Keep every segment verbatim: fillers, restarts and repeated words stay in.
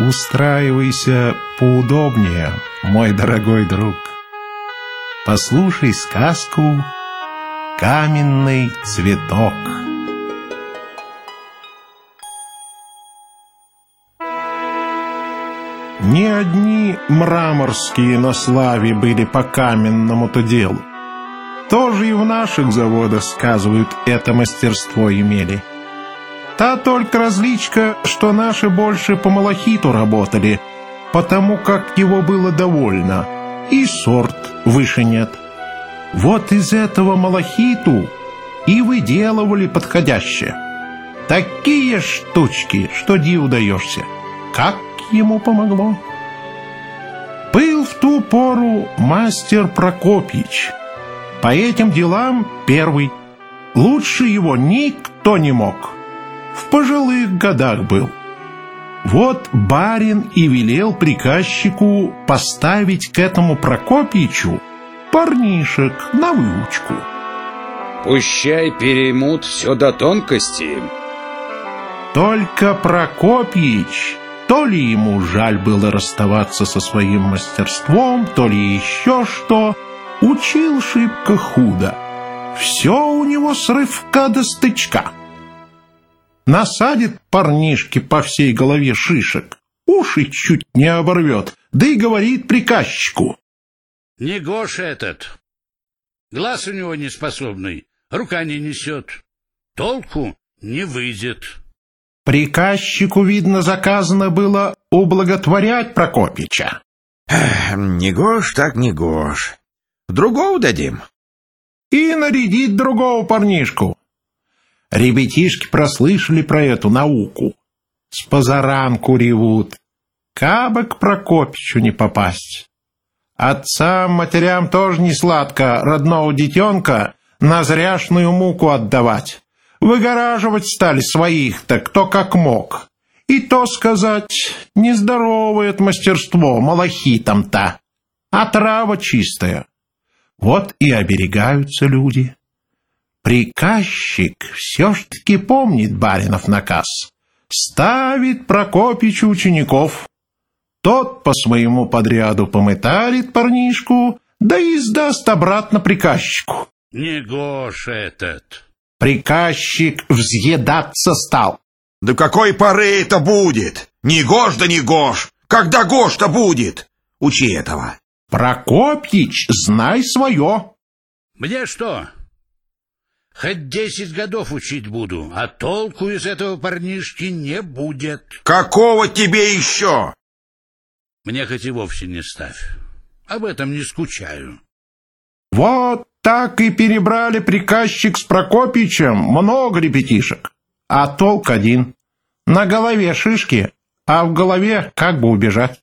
Устраивайся поудобнее, мой дорогой друг. Послушай сказку «Каменный цветок». Не одни мраморские на славе были по каменному-то делу. Тоже и в наших заводах, сказывают, это мастерство имели. Та только различка, что наши больше по малахиту работали, потому как его было довольно, и сорт выше нет. Вот из этого малахиту и выделывали подходящее. Такие штучки, что диву даешься. Как ему помогло? Был в ту пору мастер Прокопьич. По этим делам первый. Лучше его никто не мог. В пожилых годах был. Вот барин и велел приказчику поставить к этому Прокопьичу парнишек на выучку. Пущай переймут все до тонкости. Только Прокопьич, то ли ему жаль было расставаться со своим мастерством, то ли еще что, учил шибко худо. Все у него с рывка до стычка. Насадит парнишке по всей голове шишек, уши чуть не оборвет, да и говорит приказчику: не Гоша этот, глаз у него неспособный, рука не несет, толку не выйдет. Приказчику, видно, заказано было ублаготворять Прокопьича. Не Гош, так не Гош. Другого дадим. И нарядить другого парнишку. Ребятишки прослышали про эту науку. С позаранку ревут. Кабы к Прокопьичу не попасть. Отцам, матерям тоже не сладко родного детенка на зряшную муку отдавать. Выгораживать стали своих-то кто как мог. И то сказать, нездоровое это мастерство малахитом-то, а трава чистая. Вот и оберегаются люди. Приказчик все ж таки помнит баринов наказ. Ставит Прокопьичу учеников. Тот по своему подряду помытарит парнишку, да и сдаст обратно приказчику. Не Гоша этот. Приказчик взъедаться стал. До какой поры это будет? Не Гош да не Гош. Когда Гош-то будет? Учи этого. Прокопьич, знай свое. Мне что? Хоть десять годов учить буду, а толку из этого парнишки не будет. Какого тебе еще? Мне хоть и вовсе не ставь. Об этом не скучаю. Вот так и перебрали приказчик с Прокопьичем много ребятишек. А толк один. На голове шишки, а в голове как бы убежать.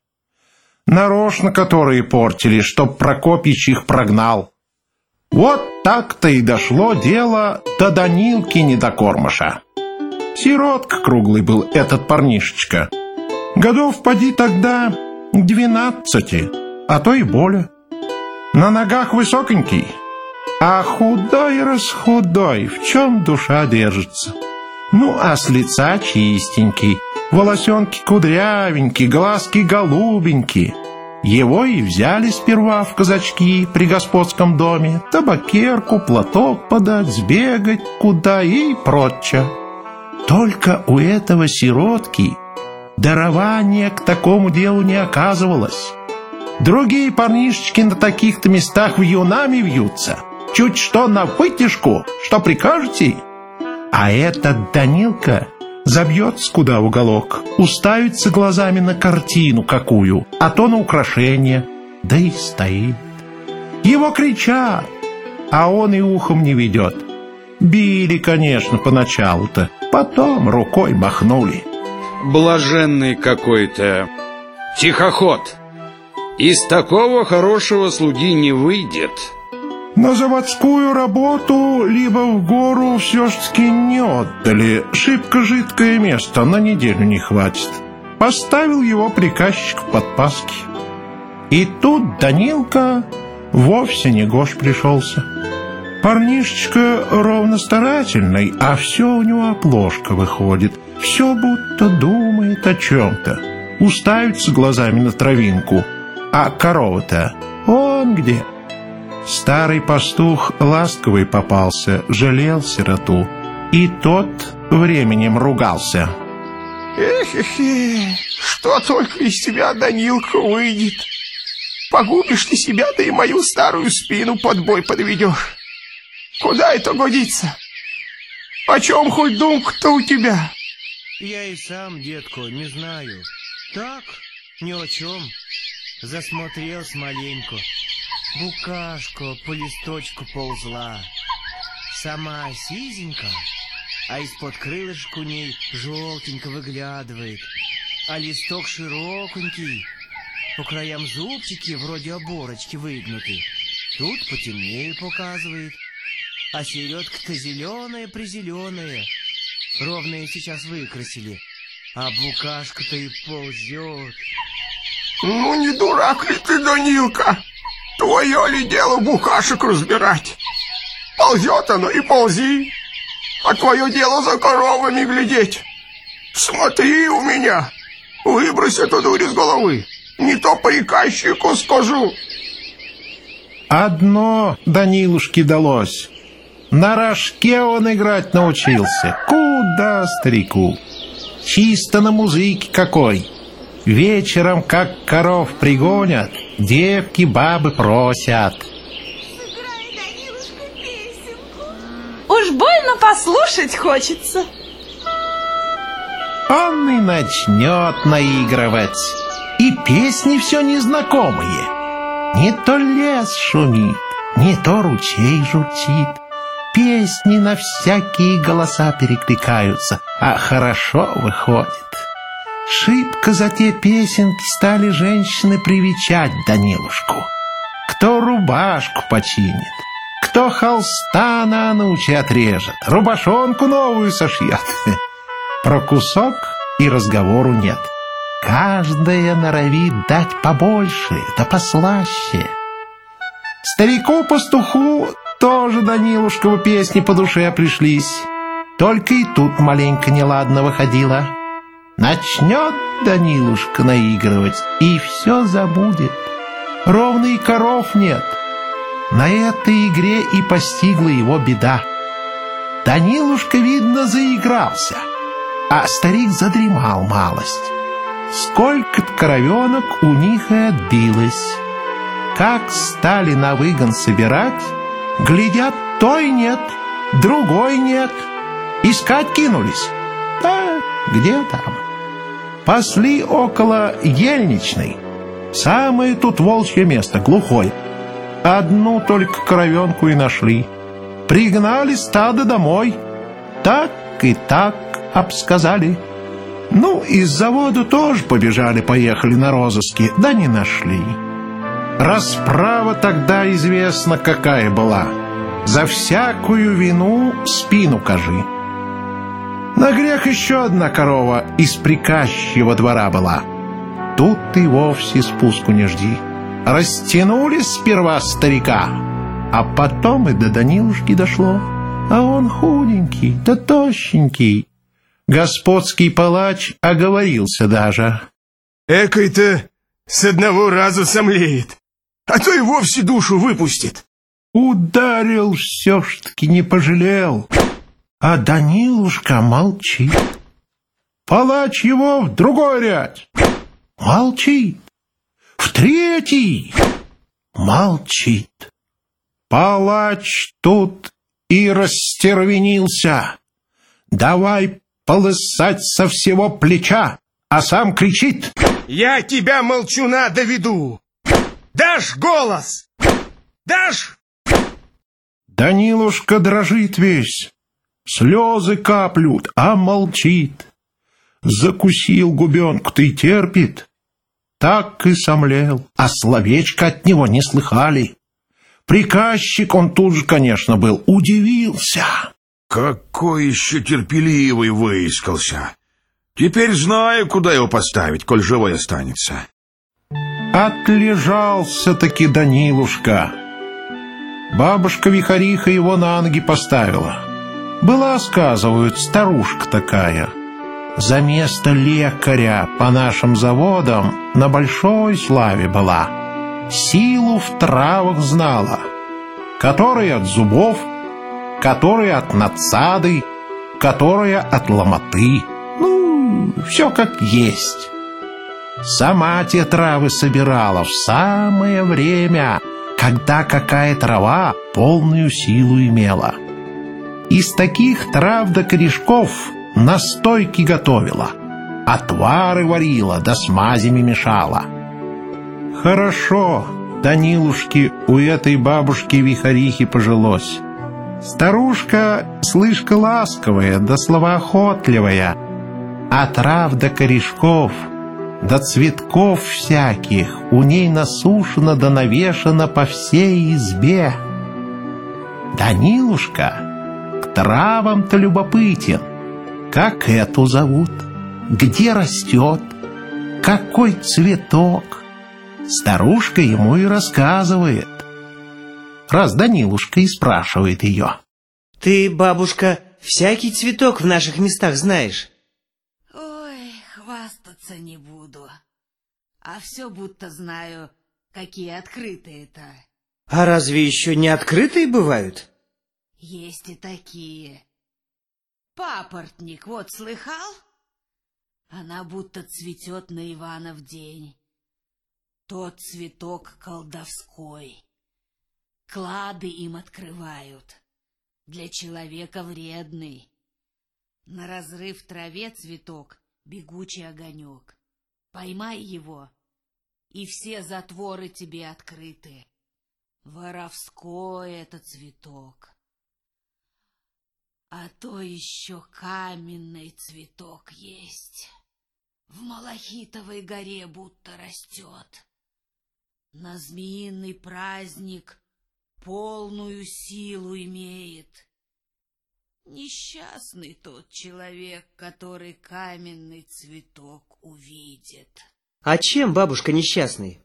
Нарочно которые портили, чтоб Прокопьич их прогнал. Вот так-то и дошло дело до Данилки недокормыша. Сиротка круглый был этот парнишечка. Годов поди тогда двенадцати, а то и более. На ногах высоконький, а худой-расхудой, в чем душа держится. Ну, а с лица чистенький, волосенки кудрявенькие, глазки голубенькие. Его и взяли сперва в казачки при господском доме, табакерку, платок подать, сбегать куда и прочее. Только у этого сиротки дарования к такому делу не оказывалось. Другие парнишечки на таких-то местах вьюнами вьются. Чуть что на вытяжку, что прикажете. А этот Данилка забьется куда в уголок, уставится глазами на картину какую, а то на украшение, да и стоит. Его кричат, а он и ухом не ведет. Били, конечно, поначалу-то, потом рукой махнули. Блаженный какой-то тихоход. Из такого хорошего слуги не выйдет. На заводскую работу либо в гору все ж таки не отдали. Шибко жидкое место, на неделю не хватит. Поставил его приказчик в подпаски. И тут Данилка вовсе не Гош пришелся. Парнишечка ровно старательный, а все у него оплошка выходит. Все будто думает о чем-то. уставится глазами на травинку, а корова-то он где. Старый пастух ласковый попался, жалел сироту, и тот временем ругался. Эх-эх-эх, что только из тебя, Данилка, выйдет. Погубишь ты себя, да и мою старую спину под бой подведешь. Куда это годится? Почем хоть думка-то у тебя? Я и сам, детку, не знаю. Так, ни о чем. Засмотрелся маленько. Букашка по листочку ползла. Сама сизенька, а из-под крылышка у ней желтенько выглядывает. А листок широконький, по краям зубчики вроде оборочки выгнуты. Тут потемнее показывает. А середка-то зеленая-призеленая. Ровно сейчас выкрасили. А букашка-то и ползет. Ну, не дурак ли ты, Данилка? Твое ли дело букашек разбирать? Ползет оно и ползи. А твое дело за коровами глядеть. Смотри у меня. Выбрось эту дурь из головы. Не то приказчику скажу. Одно Данилушке далось. На рожке он играть научился. Куда старику? Чисто на музыке какой. Вечером, как коров пригонят, девки бабы просят. Сыграй, Данилушка, песенку. Уж больно послушать хочется. Он и начнет наигрывать. И песни все незнакомые. Не то лес шумит, не то ручей журчит. Песни на всякие голоса перекликаются, а хорошо выходит. Шибко за те песенки стали женщины привечать Данилушку. Кто рубашку починит, кто холста на ночи отрежет, рубашонку новую сошьет. Про кусок и разговору нет. Каждая норовит дать побольше, да послаще. Старику-пастуху тоже Данилушковы песни по душе пришлись. Только и тут маленько неладно выходило. Начнет Данилушка наигрывать, и все забудет. Ровно и коров нет. На этой игре и постигла его беда. Данилушка, видно, заигрался, а старик задремал малость. Сколько-то коровенок у них и отбилось. Как стали на выгон собирать, глядят, той нет, другой нет. Искать кинулись. Да где там? Пасли около ельничной. Самое тут волчье место, глухое. Одну только коровенку и нашли. Пригнали стадо домой. Так и так обсказали. Ну, из завода тоже побежали-поехали на розыски, да не нашли. Расправа тогда известна какая была. За всякую вину спину кажи. На грех еще одна корова из приказчего двора была. Тут и вовсе спуску не жди. Растянули сперва старика, а потом и до Данилушки дошло. А он худенький, да тощенький. Господский палач оговорился даже. Экой-то с одного разу сомлеет, а то и вовсе душу выпустит. Ударил все ж таки, не пожалел. А Данилушка молчит. Палач его в другой ряд. Молчит. В третий. Молчит. Палач тут и растервенился. Давай полысать со всего плеча, а сам кричит. Я тебя, молчуна, доведу. Дашь голос? Дашь? Данилушка дрожит весь. Слезы каплют, а молчит. Закусил губенку-то и терпит. Так и сомлел, а словечко от него не слыхали. Приказчик, он тут же, конечно, был, удивился. Какой еще терпеливый выискался. Теперь знаю, куда его поставить, коль живой останется. Отлежался-таки Данилушка. Бабушка-вихариха его на ноги поставила. Была, сказывают, старушка такая. за место лекаря по нашим заводам на большой славе была. Силу в травах знала, которая от зубов, которая от надсады, которая от ломоты. Ну, все как есть. Сама те травы собирала в самое время, когда какая трава полную силу имела. Из таких трав до корешков настойки готовила, отвары варила, да смазями мешала. Хорошо Данилушке у этой бабушки-вихарихи пожилось. Старушка слишком ласковая да словоохотливая, а трав до корешков до цветков всяких у ней насушено да навешано по всей избе. Данилушка к травам-то любопытен. Как эту зовут? Где растет? Какой цветок? Старушка ему и рассказывает. Раз Данилушка и спрашивает ее: ты, бабушка, всякий цветок в наших местах знаешь? Ой, хвастаться не буду. А все будто знаю, какие открытые-то. А разве еще не открытые бывают? Есть и такие. Папоротник, вот слыхал? Она будто цветет на Иванов день. Тот цветок колдовской. Клады им открывают. Для человека вредный. На разрыв траве цветок бегучий огонек. Поймай его, и все затворы тебе открыты. Воровской это цветок. А то еще каменный цветок есть. В Малахитовой горе будто растет. На змеиный праздник полную силу имеет. Несчастный тот человек, который каменный цветок увидит. А чем бабушка несчастный?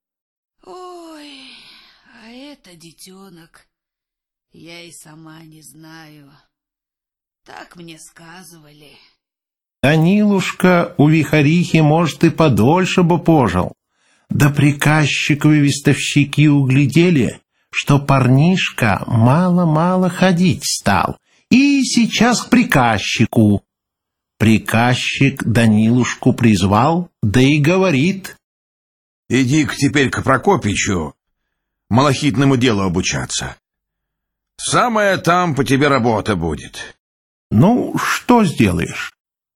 Ой, а это детенок, я и сама не знаю. Так мне сказывали. Данилушка у вихарихи, может, и подольше бы пожил. Да приказчиковы вестовщики углядели, что парнишка мало-мало ходить стал, и сейчас к приказчику. Приказчик Данилушку призвал, да и говорит: иди-ка теперь к Прокопичу малахитному делу обучаться. Самая там по тебе работа будет. Ну, что сделаешь?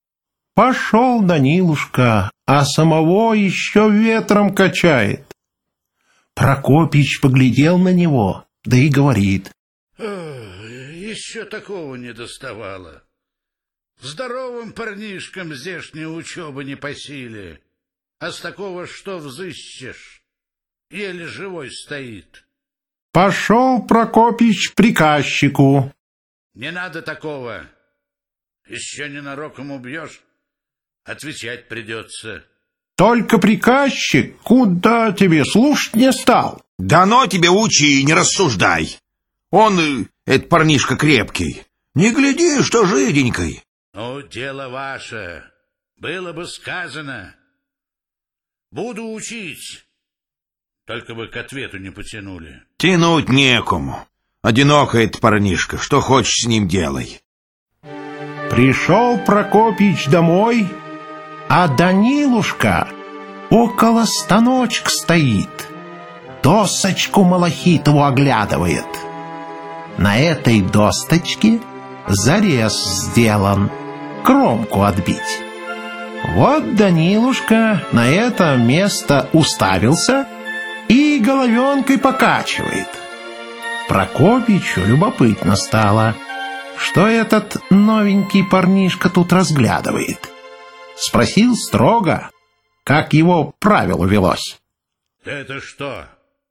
Пошел Данилушка, а самого еще ветром качает. Прокопич поглядел на него, да и говорит: еще такого не доставало. Здоровым парнишкам здешняя учеба не по силе, а с такого что взыщешь? Еле живой стоит. Пошел Прокопич к приказчику. Не надо такого. Еще ненароком убьешь, отвечать придется. Только приказчик куда тебе слушать не стал. Дано тебе учи и не рассуждай. Он, этот парнишка, крепкий. Не гляди, что жиденькой. Ну, дело ваше. Было бы сказано. Буду учить. Только бы к ответу не потянули. Тянуть некому. Одинокий этот парнишка. Что хочешь с ним делай. Пришел Прокопич домой, а Данилушка около станочка стоит, досочку малахитову оглядывает. На этой досточке зарез сделан, кромку отбить. Вот Данилушка на это место уставился и головенкой покачивает. Прокопичу любопытно стало, что этот новенький парнишка тут разглядывает. Спросил строго, как его правило велось. Это что?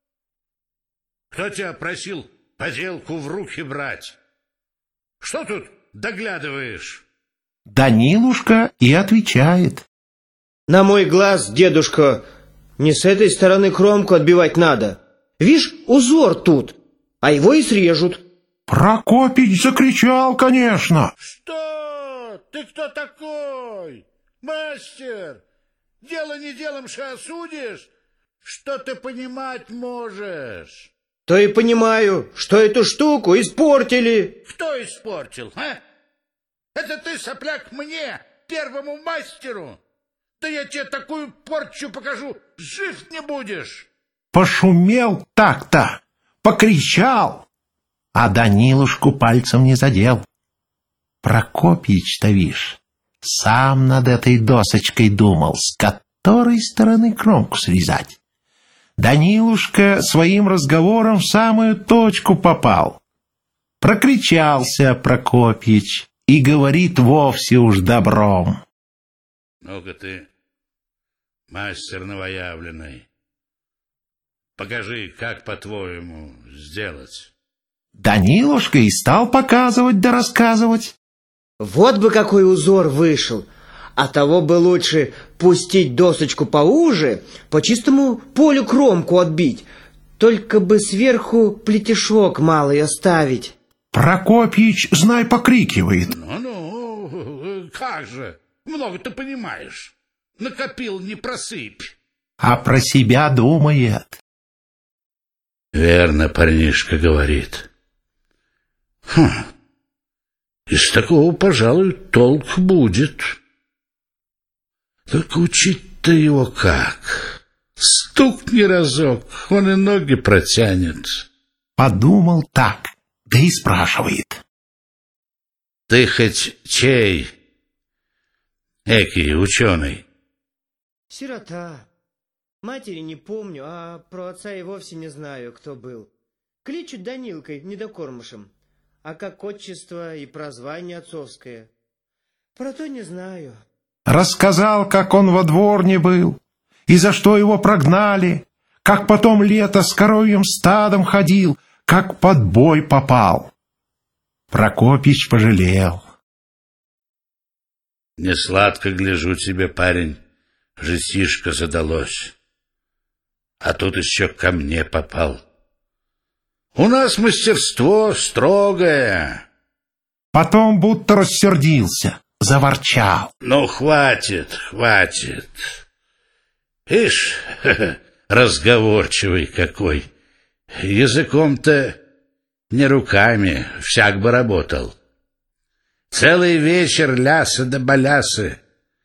Кто тебя просил поделку в руки брать? Что тут доглядываешь? Данилушка и отвечает: на мой глаз, дедушка, не с этой стороны кромку отбивать надо. Вишь, узор тут, а его и срежут. Прокопич закричал, конечно: что? Ты ты кто такой? Мастер, дело не делом ша осудишь, что ты понимать можешь. То и понимаю, что эту штуку испортили. Кто испортил, а? Это ты, сопляк, мне, первому мастеру? Да я тебе такую порчу покажу, жив не будешь. Пошумел так-то, покричал, а Данилушку пальцем не задел. Прокопьич-то, вишь, сам над этой досочкой думал, с которой стороны кромку срезать. Данилушка своим разговором в самую точку попал. Прокричался Прокопьич и говорит вовсе уж добром. Ну-ка ты, мастер новоявленный, покажи, как, по-твоему, сделать. Данилушка и стал показывать да рассказывать. Вот бы какой узор вышел. А того бы лучше пустить досочку поуже, по чистому полю кромку отбить, только бы сверху плетешок малый оставить. Прокопьич, знай, покрикивает. Ну-ну, как же, много ты понимаешь. Накопил, не просыпь. А про себя думает. Верно, парнишка говорит. Хм, из такого, пожалуй, толк будет. Только учить-то его как? Стукни разок, он и ноги протянет. Подумал так, да и спрашивает. Ты хоть чей? Экий ученый. Сирота. Матери не помню, а про отца и вовсе не знаю, кто был. Кличут Данилкой, недокормышем. А как отчество и прозвание отцовское? Про то не знаю. Рассказал, как он во дворне был, и за что его прогнали, как потом лето с коровьим стадом ходил, как под бой попал. Прокопьич пожалел. Не сладко, гляжу тебе, парень, жестишко задалось. А тут еще ко мне попал. У нас мастерство строгое. Потом будто рассердился, заворчал. Ну, хватит, хватит. Ишь, разговорчивый какой. Языком-то не руками, всяк бы работал. Целый вечер лясы да балясы.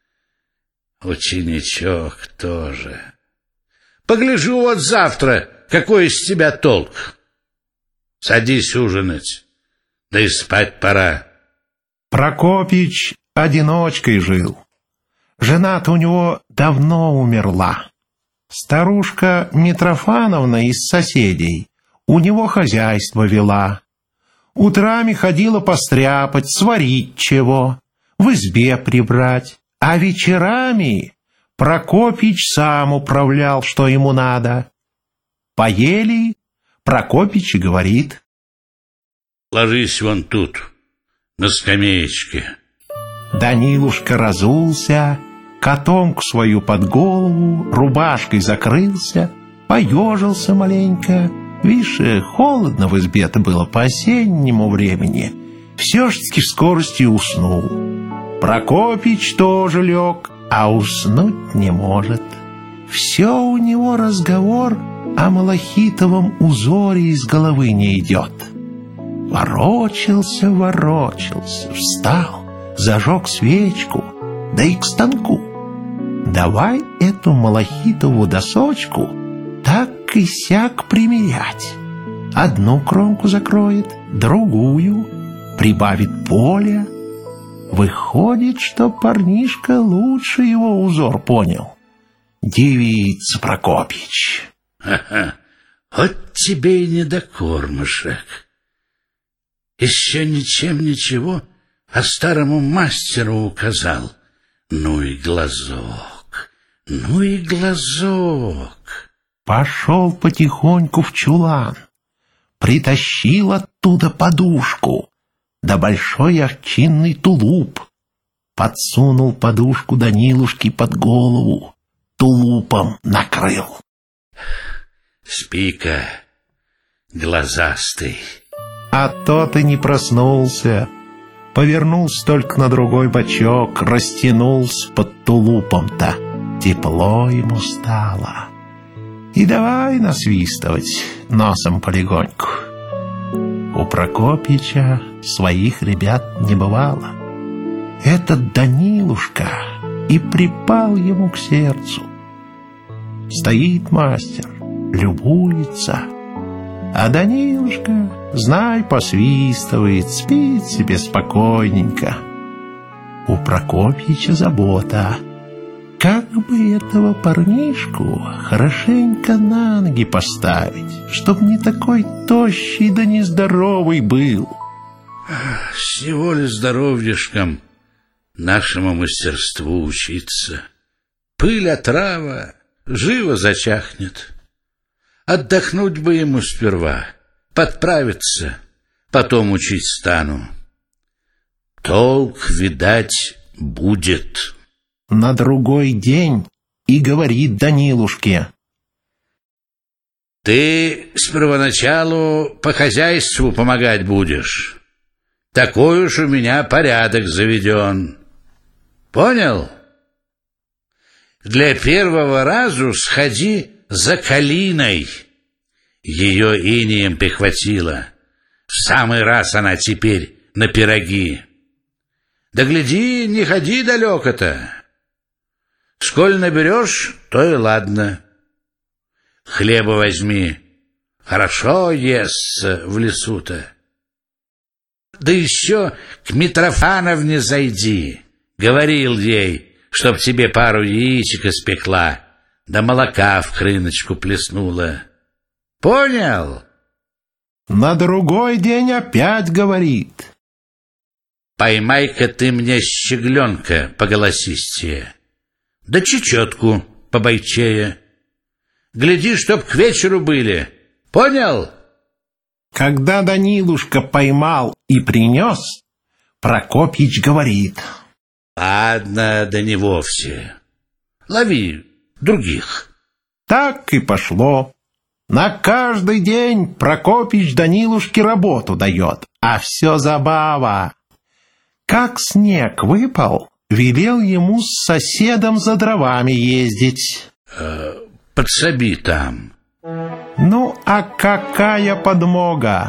Ученичок тоже. Погляжу вот завтра, какой из тебя толк. Садись ужинать, да и спать пора. Прокопьич одиночкой жил. Жена-то у него давно умерла. Старушка Митрофановна из соседей у него хозяйство вела. Утрами ходила постряпать, сварить чего, в избе прибрать, а вечерами Прокопьич сам управлял, что ему надо. Поели, Прокопьич и говорит: ложись вон тут, на скамеечке. Данилушка разулся, котомку свою под голову, рубашкой закрылся, поежился маленько. Вишь, холодно в избе-то было по осеннему времени. Все-таки в скорости уснул. Прокопьич тоже лег, а уснуть не может. Все у него разговор о малахитовом узоре из головы не идет. Ворочался, ворочался, встал, зажег свечку, да и к станку. Давай эту малахитовую досочку так и сяк примерять. Одну кромку закроет, другую, прибавит поля. Выходит, что парнишка лучше его узор понял. Дивится Прокопьич. Ха-ха, вот тебе и недокормышек. Еще ничем ничего, а старому мастеру указал. Ну и глазок, ну и глазок. Пошел потихоньку в чулан, притащил оттуда подушку, да большой овчинный тулуп. Подсунул подушку Данилушке под голову, тулупом накрыл. Спи-ка, глазастый. А тот и не проснулся. Повернулся только на другой бочок, растянулся под тулупом-то. Тепло ему стало. И давай насвистывать носом полегоньку. У Прокопьича своих ребят не бывало. Этот Данилушка и припал ему к сердцу. Стоит мастер, любуется, а Данилушка, знай, посвистывает, спит себе спокойненько. У Прокопьича забота. Как бы этого парнишку хорошенько на ноги поставить, чтоб не такой тощий да нездоровый был. Всего ли здоровьишком нашему мастерству учиться? Пыль отрава живо зачахнет. Отдохнуть бы ему сперва, подправиться, потом учить стану. Толк, видать, будет. На другой день и говорит Данилушке: ты с первоначалу по хозяйству помогать будешь. Такой уж у меня порядок заведен. Понял? Для первого разу сходи за Калиной. Ее инеем прихватило. В самый раз она теперь на пироги. Да гляди, не ходи далеко-то. Сколь наберешь, то и ладно. Хлеба возьми. Хорошо естся в лесу-то. Да еще к Митрофановне зайди. Говорил ей, чтоб тебе пару яичек испекла, да молока в крыночку плеснула. Понял? На другой день опять говорит: поймай-ка ты мне щегленка поголосистее, да чечетку побойчее. Гляди, чтоб к вечеру были. Понял? Когда Данилушка поймал и принес, Прокопьич говорит: ладно, да не вовсе. Лови других. Так и пошло. На каждый день Прокопьич Данилушке работу дает, а все забава. Как снег выпал, велел ему с соседом за дровами ездить. Э, подсоби там. Ну, а какая подмога?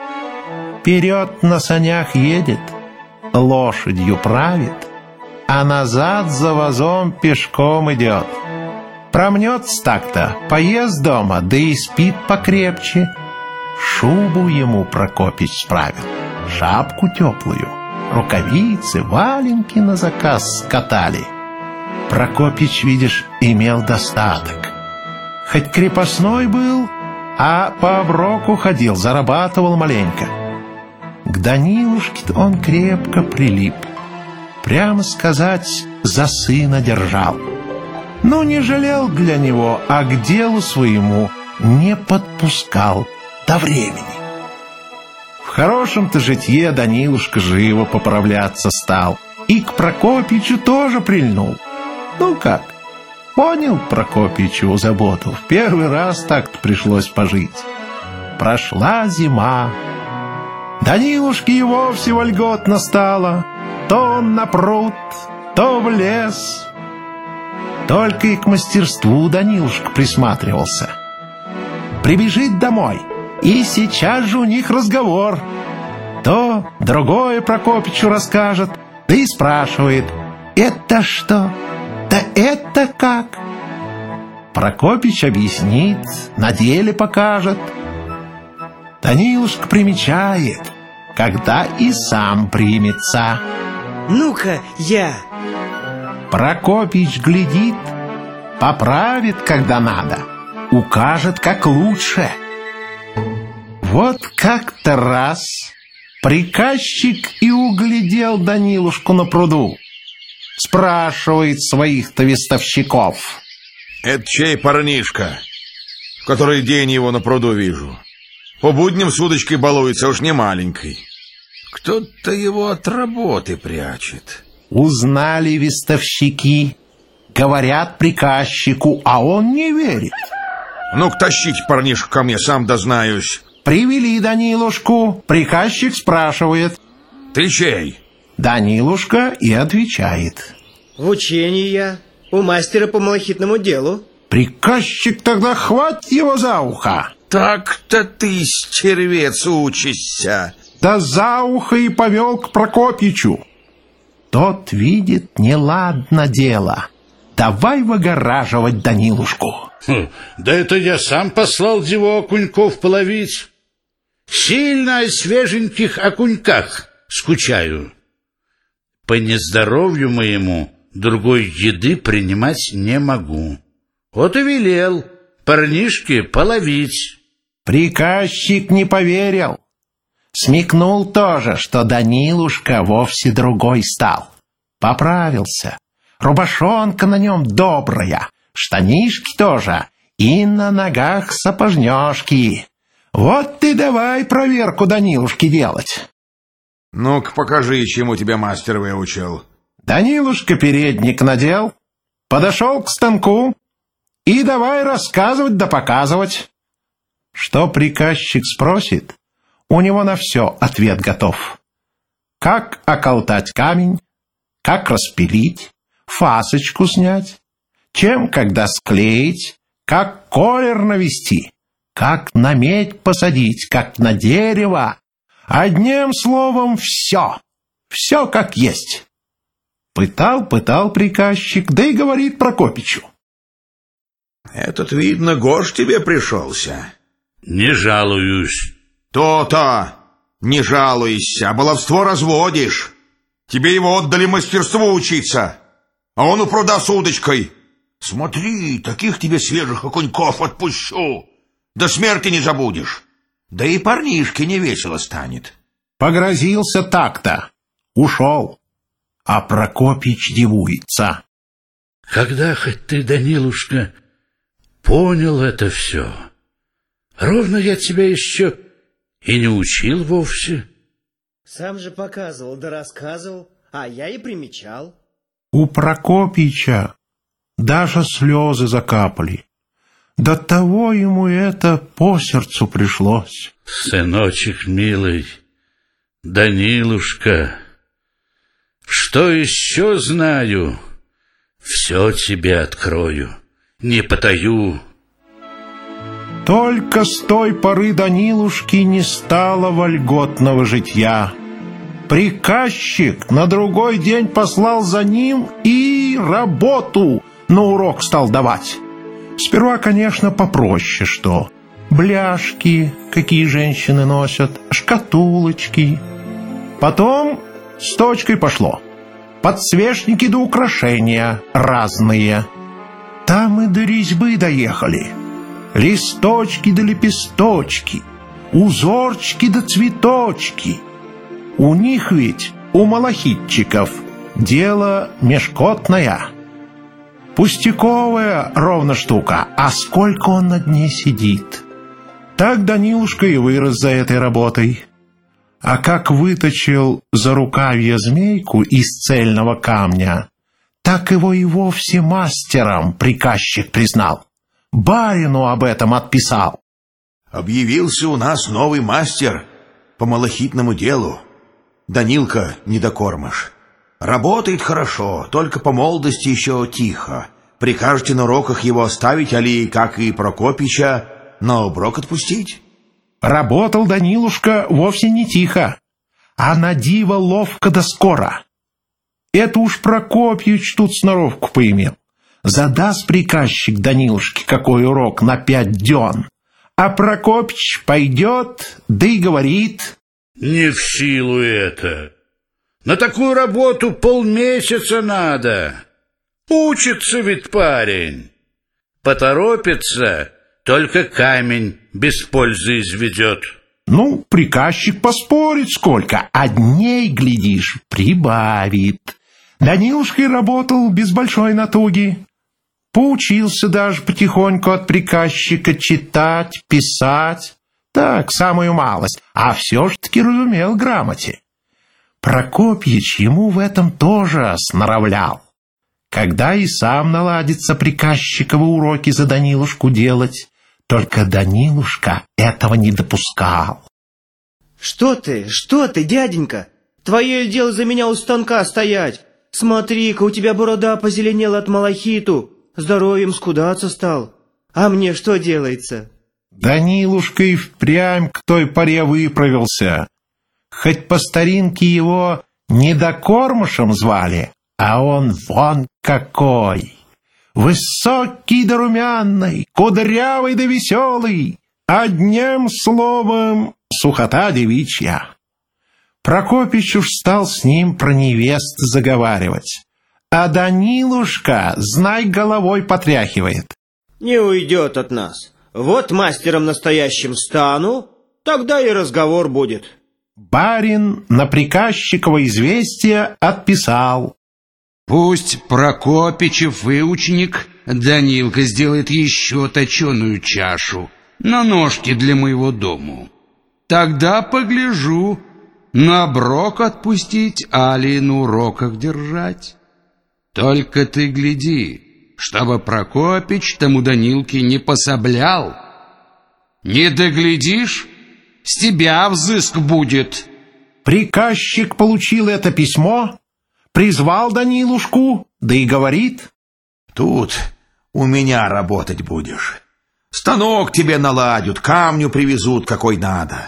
Вперед на санях едет, лошадью правит, а назад за возом пешком идет. Промнется так-то, поест дома, да и спит покрепче. Шубу ему Прокопьич справил, шапку теплую, рукавицы, валенки на заказ скатали. Прокопьич, видишь, имел достаток. Хоть крепостной был, а по оброку ходил, зарабатывал маленько. К Данилушке он крепко прилип. Прямо сказать, за сына держал. Но не жалел для него, а к делу своему не подпускал до времени. В хорошем-то житье Данилушка живо поправляться стал. И к Прокопьичу тоже прильнул. Ну как, понял Прокопьичу заботу. В первый раз так-то пришлось пожить. Прошла зима. Данилушке и вовсе вольготно стало. То он на пруд, то в лес. Только и к мастерству Данилушка присматривался. Прибежит домой, и сейчас же у них разговор. То другое Прокопьичу расскажет, да и спрашивает: это что? Да это как? Прокопьич объяснит, на деле покажет. Данилушка примечает, когда и сам примется. Ну-ка, я. Прокопьич глядит, поправит, когда надо, укажет, как лучше. Вот как-то раз приказчик и углядел Данилушку на пруду. Спрашивает своих-то вестовщиков: это чей парнишка, который день его на пруду вижу? По будням с удочкой балуется, уж не маленькой. Кто-то его от работы прячет. Узнали вестовщики, говорят приказчику, а он не верит. Ну-ка, тащите парнишку ко мне, сам дознаюсь. Привели Данилушку, приказчик спрашивает: ты чей? Данилушка и отвечает: в учении я, у мастера по малахитному делу. Приказчик тогда хвать его за ухо. Так-то ты, стервец, учишься. Да за ухо и повел к Прокопьичу. Тот видит, неладно дело. Давай выгораживать Данилушку. Хм, да это я сам послал его окуньков половить. Сильно о свеженьких окуньках скучаю. По нездоровью моему другой еды принимать не могу. Вот и велел парнишке половить. Приказчик не поверил. Смекнул тоже, что Данилушка вовсе другой стал. Поправился. Рубашонка на нем добрая, штанишки тоже, и на ногах сапожнёшки. Вот ты давай проверку Данилушки делать. Ну-ка покажи, чему тебя мастер выучил. Данилушка передник надел, подошел к станку и давай рассказывать да показывать. Что приказчик спросит, у него на все ответ готов. Как околотать камень, как распилить, фасочку снять, чем когда склеить, как колер навести, как на медь посадить, как на дерево. Одним словом, все, все как есть. Пытал, пытал приказчик, да и говорит Прокопичу: этот, видно, гош тебе пришелся. Не жалуюсь. То-то, не жалуйся, баловство разводишь. Тебе его отдали мастерству учиться, а он у пруда с удочкой. Смотри, таких тебе свежих окуньков отпущу, до смерти не забудешь. Да и парнишке не весело станет. Погрозился так-то, ушел, а Прокопич дивуется. Когда хоть ты, Данилушка, понял это все? Ровно я тебя еще и не учил вовсе. Сам же показывал да рассказывал, а я и примечал. У Прокопича даже слезы закапали. До того ему это по сердцу пришлось. Сыночек милый, Данилушка, что еще знаю, все тебе открою, не потаю. Только с той поры Данилушки не стало вольготного житья. Приказчик на другой день послал за ним и работу на урок стал давать. Сперва, конечно, попроще что. Бляшки, какие женщины носят, шкатулочки. Потом с точкой пошло. Подсвечники да украшения разные. Там и до резьбы доехали. Листочки да лепесточки, узорчики да цветочки. У них ведь, у малахитчиков, дело мешкотное. Пустяковая ровно штука, а сколько он над ней сидит. Так Данилушка и вырос за этой работой. А как выточил за рукавье змейку из цельного камня, так его и вовсе мастером приказчик признал. Барину об этом отписал. Объявился у нас новый мастер по малахитному делу. Данилка Недокормыш. Работает хорошо, только по молодости еще тихо. Прикажете на уроках его оставить, али, как и Прокопича, на оброк отпустить? Работал Данилушка вовсе не тихо, а на диво ловко да скоро. Это уж Прокопьич тут сноровку поимел. Задаст приказчик Данилушке какой урок на пять дён, а Прокопич пойдет, да и говорит: не в силу это. На такую работу полмесяца надо. Учится ведь парень. Поторопится, только камень без пользы изведет. Ну, приказчик поспорит сколько, а дней, глядишь, прибавит. Данилушка и работал без большой натуги. Поучился даже потихоньку от приказчика читать, писать. Так, самую малость, а все ж таки разумел грамоте. Прокопьич ему в этом тоже сноровлял. Когда и сам наладится приказчиковы уроки за Данилушку делать, только Данилушка этого не допускал. Что ты, что ты, дяденька? Твое дело за меня у станка стоять. Смотри-ка, у тебя борода позеленела от малахиту, здоровьем скудаться стал. А мне что делается?» Данилушка и впрямь к той поре выправился. Хоть по старинке его недокормышем звали, а он вон какой! Высокий да румяный, кудрявый да веселый, одним словом, сухота девичья. Прокопич уж стал с ним про невест заговаривать, а Данилушка, знай, головой потряхивает. «Не уйдет от нас. Вот мастером настоящим стану, тогда и разговор будет». Барин на приказчиково известие отписал. Пусть Прокопичев выученик Данилка сделает еще точеную чашу на ножке для моего дому. Тогда погляжу, на оброк отпустить, али на уроках держать. Только ты гляди, чтобы Прокопич тому Данилке не пособлял. Не доглядишь, с тебя взыск будет. Приказчик получил это письмо, призвал Данилушку, да и говорит: «Тут у меня работать будешь. Станок тебе наладят, камню привезут, какой надо».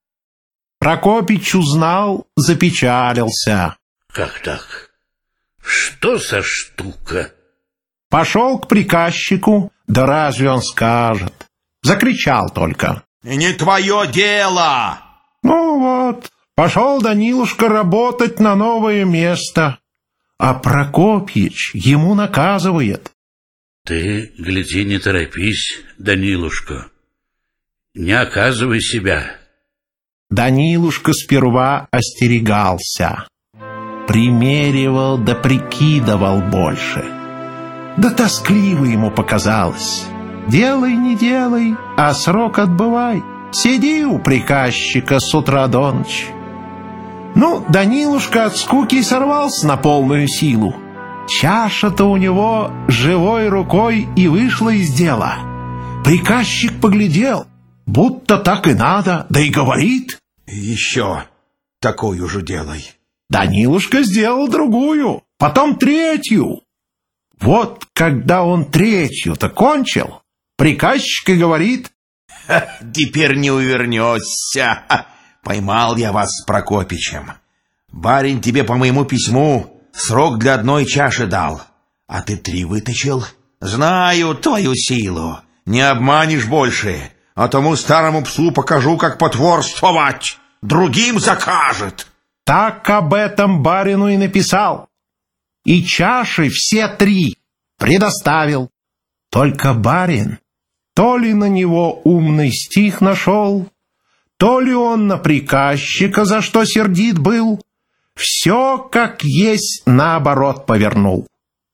Прокопич узнал, запечалился. «Как так? Что за штука?» Пошел к приказчику, да разве он скажет? Закричал только: «Не твое дело!» Ну вот, пошел Данилушка работать на новое место, а Прокопьич ему наказывает: «Ты, гляди, не торопись, Данилушка, не оказывай себя». Данилушка сперва остерегался, примеривал да прикидывал больше. Да тоскливо ему показалось. Делай, не делай, а срок отбывай. Сиди у приказчика с утра до ночи. Ну, Данилушка от скуки сорвался на полную силу. Чаша-то у него живой рукой и вышла из дела. Приказчик поглядел, будто так и надо, да и говорит: «Еще такую же делай». Данилушка сделал другую, потом третью. Вот когда он третью-то кончил, приказчик и говорит: «Теперь не увернешься. Поймал я вас с Прокопичем. Барин тебе по моему письму срок для одной чаши дал, а ты три вытащил. Знаю твою силу, не обманешь больше, а тому старому псу покажу, как потворствовать. Другим закажет». Так об этом барину и написал, и чаши все три предоставил. Только барин то ли на него умный стих нашел, то ли он на приказчика за что сердит был, все как есть наоборот повернул.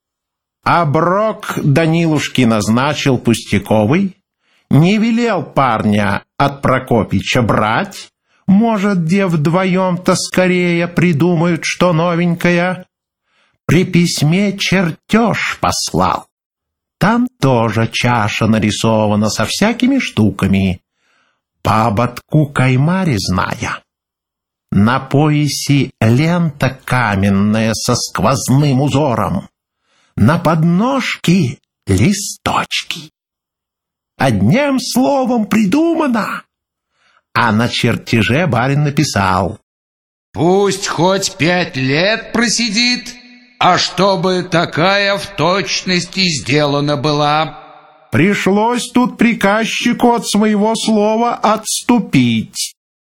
Оброк Данилушки назначил пустяковый, не велел парня от Прокопича брать, может, где вдвоем-то скорее придумают, что новенькое. При письме чертеж послал. Там тоже чаша нарисована со всякими штуками, по ободку кайма резная. На поясе лента каменная со сквозным узором, на подножке листочки. Одним словом придумано. А на чертеже барин написал: «Пусть хоть пять лет просидит, а чтобы такая в точности сделана была». Пришлось тут приказчику от своего слова отступить.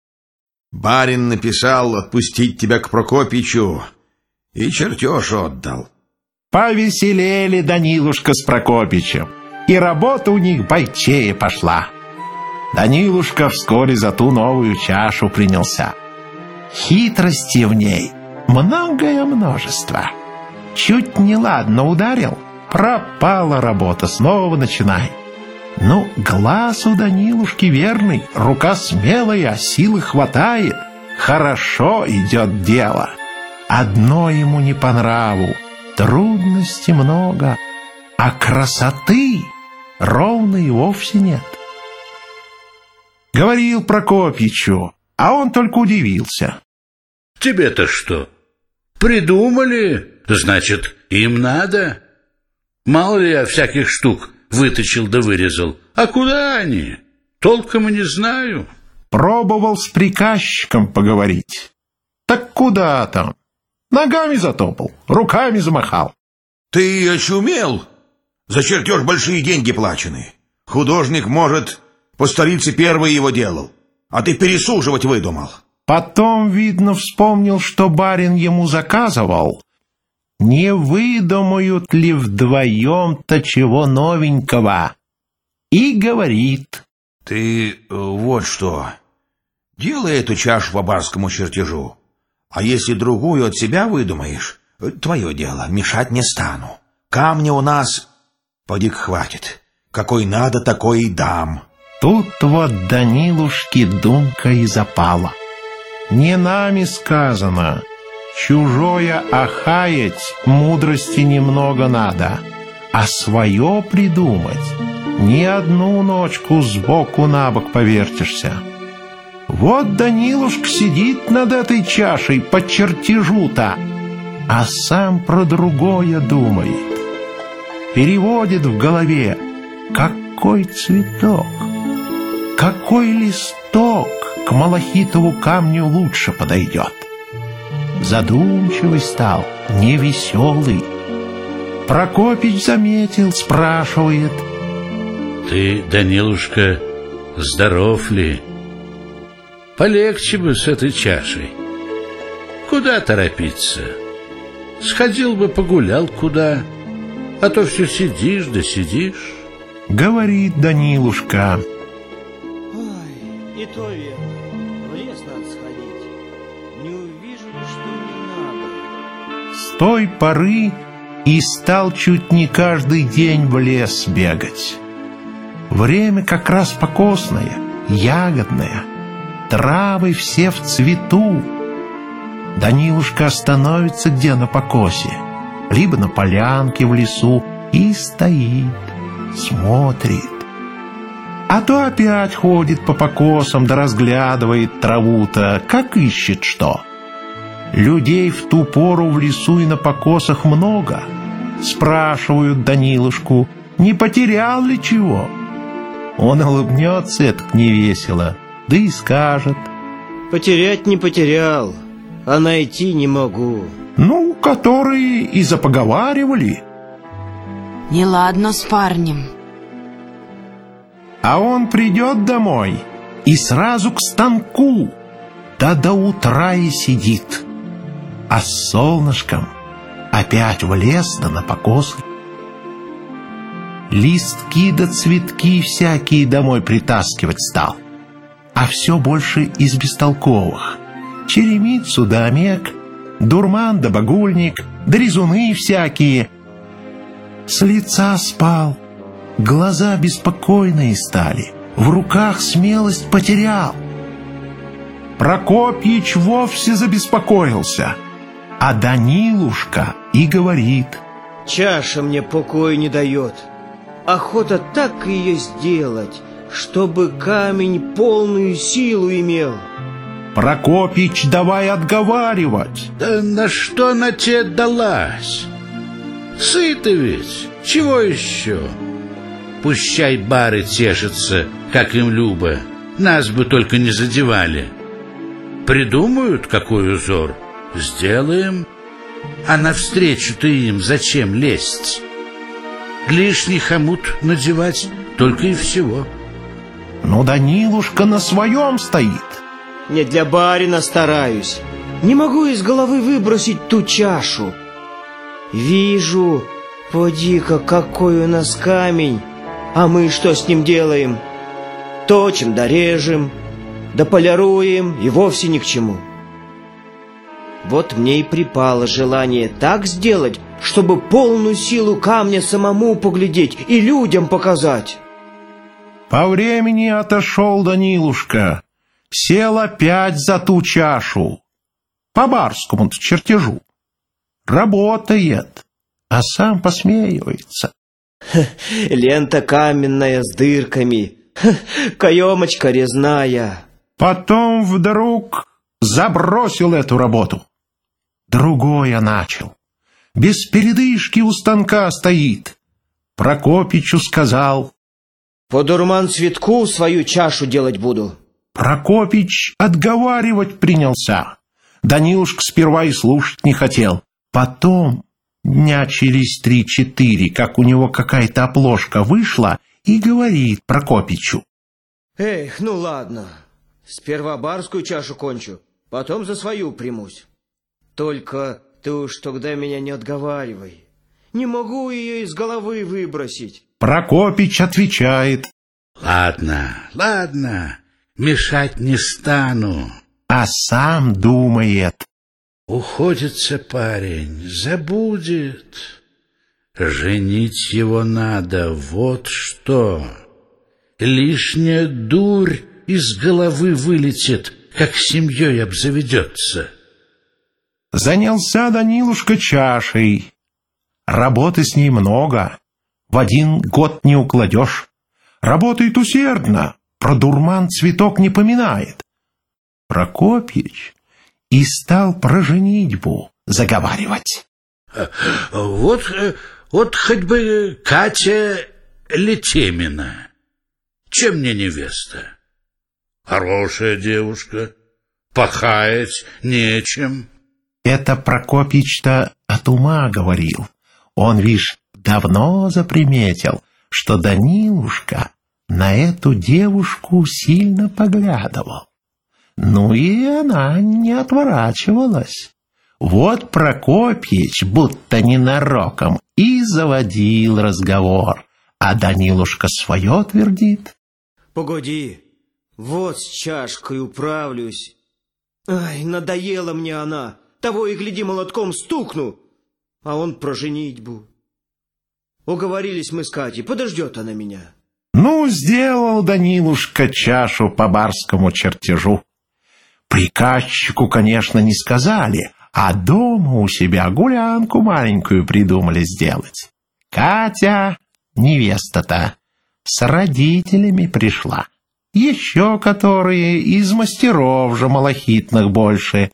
Барин написал отпустить тебя к Прокопичу и чертеж отдал. Повеселели Данилушка с Прокопичем, и работа у них бойчее пошла. Данилушка вскоре за ту новую чашу принялся. Хитрости в ней многое множество. Чуть неладно ударил, пропала работа, снова начинай. Ну, глаз у Данилушки верный, рука смелая, силы хватает, хорошо идет дело. Одно ему не по нраву, трудностей много, а красоты ровно и вовсе нет. Говорил Прокопичу, а он только удивился. Тебе-то что? Придумали, значит, им надо. Мало ли я всяких штук выточил да вырезал. А куда они? Толком и не знаю. Пробовал с приказчиком поговорить. Так куда там? Ногами затопал, руками замахал. Ты очумел? За чертеж большие деньги плачены. Художник, может, по столице первый его делал, а ты пересуживать выдумал. Потом, видно, вспомнил, что барин ему заказывал. Не выдумают ли вдвоем-то чего новенького? И говорит: ты вот что, делай эту чашу по барскому чертежу, а если другую от себя выдумаешь, твое дело, мешать не стану. Камня у нас, поди-ка, хватит. Какой надо, такой и дам. Тут вот Данилушке думка и запала. Не нами сказано, чужое охаять мудрости немного надо, а свое придумать не одну ночку сбоку на бок повертишься. Вот Данилушка сидит над этой чашей по чертежу-то, а сам про другое думает. Переводит в голове, какой цветок, какой листок к малахитову камню лучше подойдет. Задумчивый стал, невеселый. Прокопич заметил, спрашивает: ты, Данилушка, здоров ли? Полегче бы с этой чашей. Куда торопиться? Сходил бы, погулял куда, а то все сидишь да сидишь. Говорит Данилушка: ой, и то верно. В лес надо сходить. Не увижу ли, что не надо. С той поры и стал чуть не каждый день в лес бегать. Время как раз покосное, ягодное, травы все в цвету. Данилушка остановится где на покосе, либо на полянке в лесу, и стоит, смотрит. А то опять ходит по покосам да разглядывает траву-то, как ищет что. Людей в ту пору в лесу и на покосах много. Спрашивают Данилушку, не потерял ли чего. Он улыбнется этак невесело, да и скажет: потерять не потерял, а найти не могу. Ну, которые и запоговаривали. Неладно с парнем. А он придет домой и сразу к станку, да до утра и сидит. А с солнышком опять в лес да на покосы. Листки да цветки всякие домой притаскивать стал, а все больше из бестолковых. Черемицу да омек, дурман да багульник, да резуны всякие. С лица спал, глаза беспокойные стали, в руках смелость потерял. Прокопьич вовсе забеспокоился, а Данилушка и говорит: чаша мне покоя не дает. Охота так ее сделать, чтобы камень полную силу имел. Прокопич давай отговаривать. Да на что она тебе далась? Сыта ведь, чего еще? Пущай бары тешатся, как им любо, нас бы только не задевали. Придумают, какой узор, сделаем, а навстречу-то им зачем лезть? Лишний хомут надевать только и всего. Но Данилушка на своем стоит. Не для барина стараюсь. Не могу из головы выбросить ту чашу. Вижу, поди-ка, какой у нас камень, а мы что с ним делаем? Точим да режем, да полируем, и вовсе ни к чему. Вот мне и припало желание так сделать, чтобы полную силу камня самому поглядеть и людям показать. По времени отошел Данилушка, сел опять за ту чашу, по барскому чертежу. Работает, а сам посмеивается. Лента каменная с дырками, каемочка резная. Потом вдруг забросил эту работу. Другое начал. Без передышки у станка стоит. Прокопичу сказал: по дурман цветку свою чашу делать буду. Прокопич отговаривать принялся. Данилушка сперва и слушать не хотел. Потом, дня через три-четыре, как у него какая-то оплошка вышла, и говорит Прокопичу: эх, ну ладно, сперва барскую чашу кончу, потом за свою примусь. Только ты уж тогда меня не отговаривай. Не могу ее из головы выбросить. Прокопич отвечает: ладно, ладно, мешать не стану. А сам думает: уходится парень, забудет. Женить его надо, вот что. Лишняя дурь из головы вылетит, как семьей обзаведется. Занялся Данилушка чашей. Работы с ней много, в один год не укладешь. Работает усердно, про дурман цветок не поминает. Прокопич и стал про женитьбу заговаривать. Вот, вот хоть бы Катя Летемина. Чем мне невеста? Хорошая девушка, пахать нечем. Это Прокопич-то от ума говорил. Он, вишь, давно заприметил, что Данилушка на эту девушку сильно поглядывал. Ну и она не отворачивалась. Вот Прокопич будто ненароком и заводил разговор, а Данилушка свое твердит. Погоди, вот с чашкой управлюсь. Ай, надоела мне она, того и гляди молотком стукну, а он про женитьбу. Уговорились мы с Катей, подождет она меня. Ну, сделал Данилушка чашу по барскому чертежу. Приказчику, конечно, не сказали, а дома у себя гулянку маленькую придумали сделать. Катя, невеста-то, с родителями пришла. Еще которые из мастеров же малахитных больше.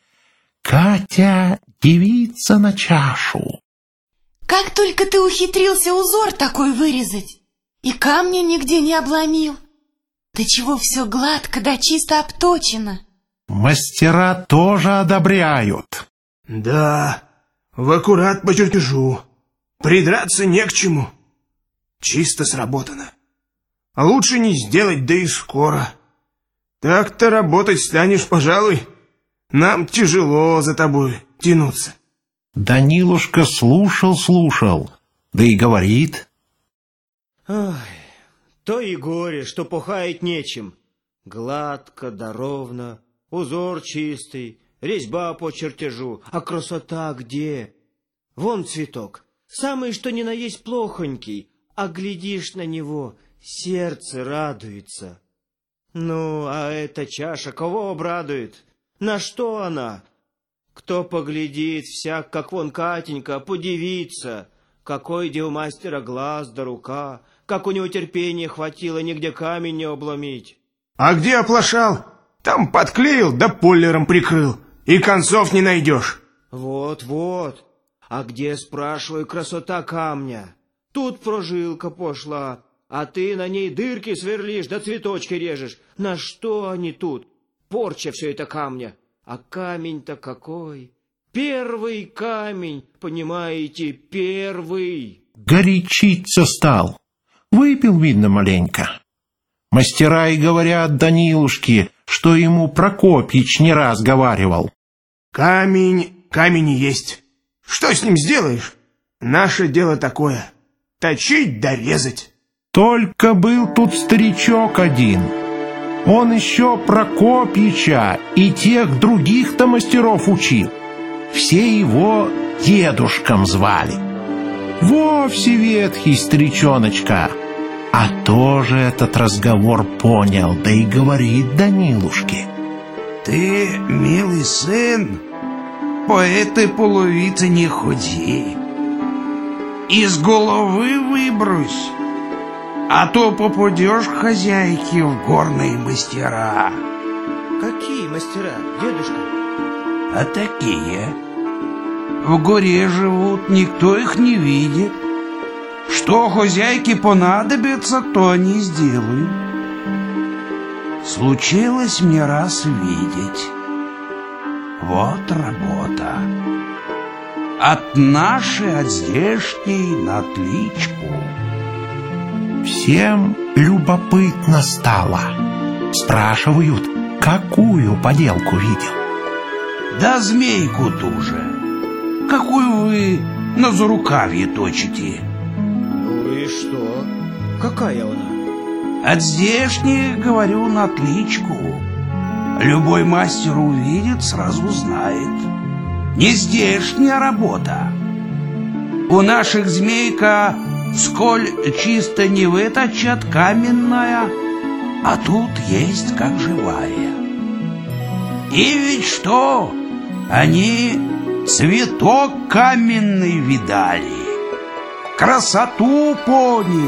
Катя девица на чашу. Как только ты ухитрился узор такой вырезать, и камня нигде не обломил. Да чего все гладко да чисто обточено. Мастера тоже одобряют. Да, в аккурат по чертежу. Придраться не к чему. Чисто сработано. А лучше не сделать, да и скоро. Так-то работать станешь, пожалуй. Нам тяжело за тобой тянуться. Данилушка слушал-слушал, да и говорит: ай, то и горе, что пухает нечем. Гладко да ровно, узор чистый, резьба по чертежу, а красота где? Вон цветок, самый что ни на есть плохонький, а глядишь на него, сердце радуется. Ну, а эта чаша кого обрадует? На что она? Кто поглядит, всяк, как вон Катенька, подивится, какой де у мастера глаз да рука, как у него терпения хватило нигде камень не обломить. А где оплошал? Там подклеил да поллером прикрыл, и концов не найдешь. Вот-вот. А где, спрашиваю, красота камня? Тут прожилка пошла, а ты на ней дырки сверлишь да цветочки режешь. На что они тут? Порча все это камня. А камень-то какой? Первый камень, понимаете, первый. Горячиться стал. Выпил, видно, маленько. Мастера и говорят Данилушке, что ему Прокопич не раз говаривал. Камень, камень и есть. Что с ним сделаешь? Наше дело такое. Точить да резать. Только был тут старичок один. Он еще Прокопича и тех других-то мастеров учил. Все его дедушком звали. Вовсе ветхий старичоночка. А тоже этот разговор понял, да и говорит Данилушке: ты, милый сын, по этой половице не ходи. Из головы выбрось, а то попадешь хозяйке в горные мастера. Какие мастера, дедушка? А такие. В горе живут, никто их не видит. Что хозяйке понадобится, то они сделают. Случилось мне раз видеть. Вот работа. От нашей, от здешней на отличку. Всем любопытно стало. Спрашивают, какую поделку видел. Да змейку ту же. Какую вы на зарукавье точите? Ну и что? Какая она? От здешней, говорю, на отличку. Любой мастер увидит, сразу знает. Не здешняя работа. У наших змейка, сколь чисто не выточат, каменная, а тут есть как живая. И ведь что? Они цветок каменный видали, красоту поняли.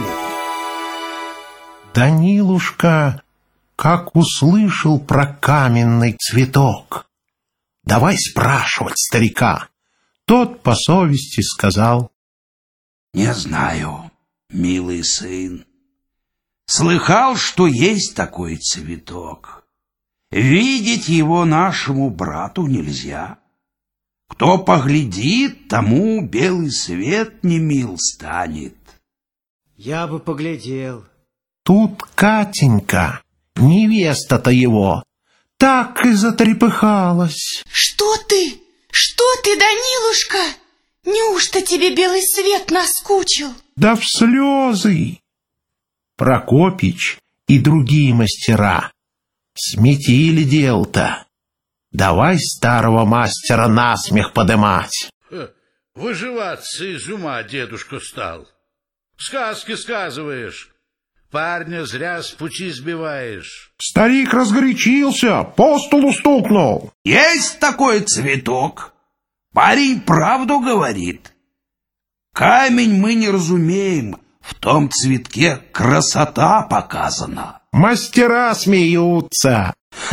Данилушка, как услышал про каменный цветок, давай спрашивать старика. Тот по совести сказал: не знаю, милый сын. Слыхал, что есть такой цветок. Видеть его нашему брату нельзя. Кто поглядит, тому белый свет не мил станет. Я бы поглядел. Тут Катенька, невеста-то его, так и затрепыхалась. Что ты? Что ты, Данилушка? Неужто тебе белый свет наскучил? Да в слезы. Прокопич и другие мастера сметили дело-то. Давай старого мастера насмех подымать. Выживаться из ума дедушка стал. Сказки сказываешь. Парня зря с пути сбиваешь. Старик разгорячился, по столу стукнул. Есть такой цветок. Парень правду говорит. Камень мы не разумеем. В том цветке красота показана. Мастера смеются.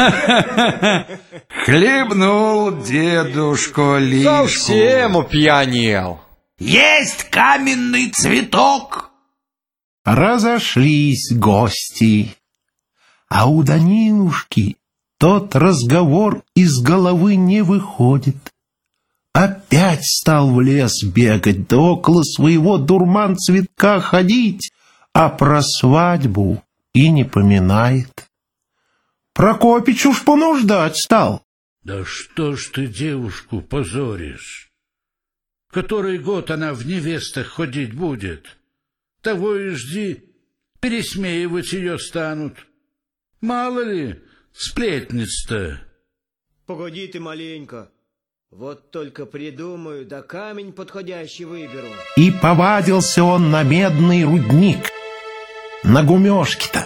Хлебнул дедушка лишку. Совсем упьянел. Есть каменный цветок. Разошлись гости. А у Данилушки тот разговор из головы не выходит. Опять стал в лес бегать, да около своего дурман цветка ходить, а про свадьбу и не поминает. Прокопич уж понуждать стал. Да что ж ты девушку позоришь? Который год она в невестах ходить будет? Того и жди, пересмеивать ее станут. Мало ли, сплетниц-то. Погоди ты маленько. Вот только придумаю, да камень подходящий выберу. И повадился он на медный рудник, на гумешки-то.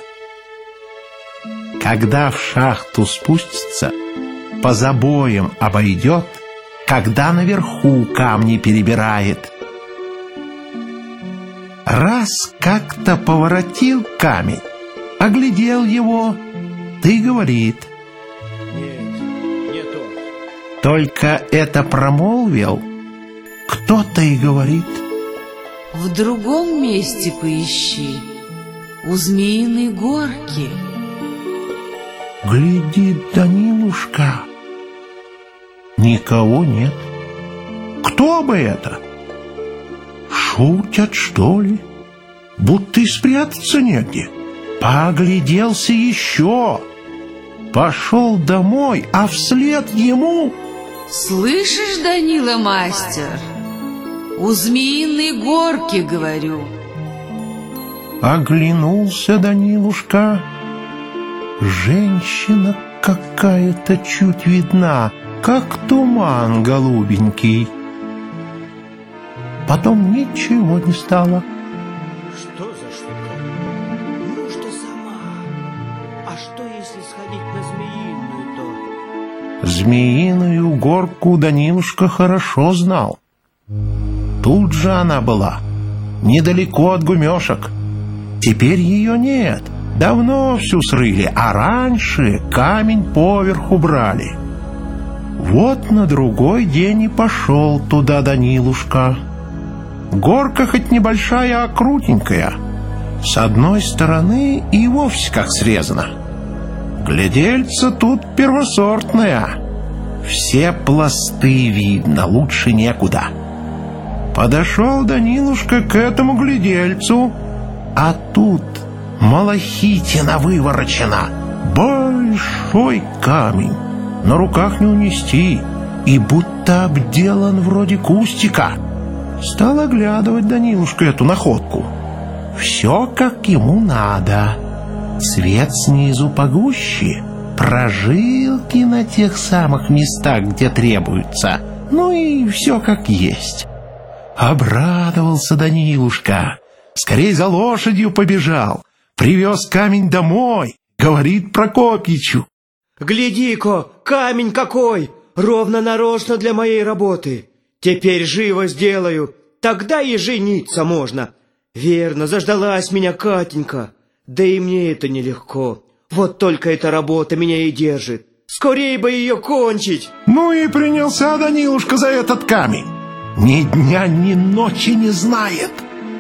Когда в шахту спустится, по забоям обойдет, когда наверху камни перебирает. Раз как-то поворотил камень, оглядел его, ты говорит: нет, не тот. Только это промолвил, кто-то и говорит: в другом месте поищи, у Змеиной горки. Глядит Данилушка, никого нет. Кто бы это? Шутят, что ли? Будто и спрятаться негде. Погляделся еще. Пошел домой, а вслед ему... Слышишь, Данила, мастер? У Змеиной горки, говорю. Оглянулся Данилушка. Женщина какая-то чуть видна, как туман голубенький. Потом ничего не стало. Что за штука? Ну, что сама. А что, если сходить на Змеиную-то? Змеиную горку Данилушка хорошо знал. Тут же она была, недалеко от гумешек. Теперь ее нет, Давно всю срыли, а раньше камень поверху брали. Вот на другой день и пошел туда Данилушка. Горка хоть небольшая, а крутенькая. С одной стороны и вовсе как срезана. Глядельца тут первосортная. Все пласты видно, лучше некуда. Подошел Данилушка к этому глядельцу, а тут малахитина выворочена. Большой камень, на руках не унести, и будто обделан вроде кустика. Стал оглядывать Данилушка эту находку. Все как ему надо. Цвет снизу погуще, прожилки на тех самых местах, где требуются. Ну и все как есть. Обрадовался Данилушка. Скорей за лошадью побежал. Привез камень домой. Говорит Прокопичу: «Гляди-ка, камень какой! Ровно нарочно для моей работы. Теперь живо сделаю, тогда и жениться можно. Верно, заждалась меня Катенька. Да и мне это нелегко. Вот только эта работа меня и держит. Скорей бы ее кончить!» Ну и принялся Данилушка за этот камень. Ни дня, ни ночи не знает.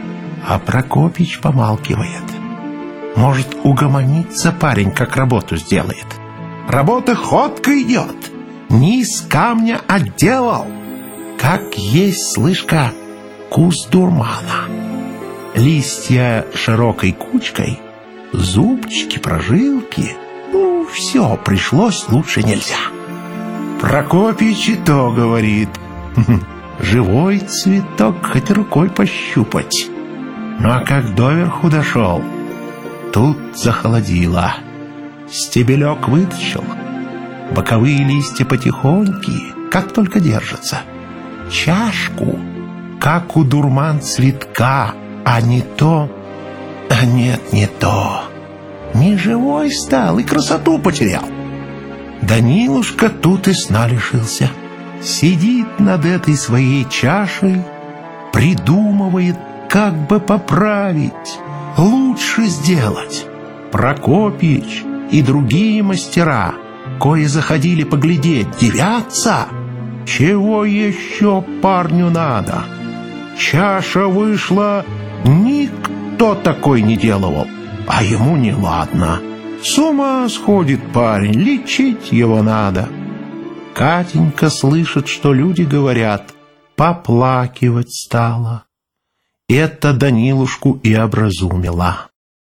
А Прокопич помалкивает. Может, угомонится парень, как работу сделает. Работа ходко идет. Не из камня отделал. Как есть, слышка, куст дурмана. Листья широкой кучкой, зубчики, прожилки. Ну, все, пришлось, лучше нельзя. Прокопич и то говорит: живой цветок хоть рукой пощупать. Ну а как доверху дошел, тут захолодило. Стебелек вытащил, боковые листья потихоньки, как только держатся. Чашку, как у дурман цветка, а не то, а нет, не то. Не живой стал и красоту потерял. Данилушка тут и сна лишился. Сидит над этой своей чашей, придумывает, как бы поправить, лучше сделать. Прокопич и другие мастера, кои заходили поглядеть, дивятся. Чего еще парню надо? Чаша вышла, никто такой не делал, а ему неладно. С ума сходит парень, лечить его надо. Катенька слышит, что люди говорят, поплакивать стала. Это Данилушку и образумило.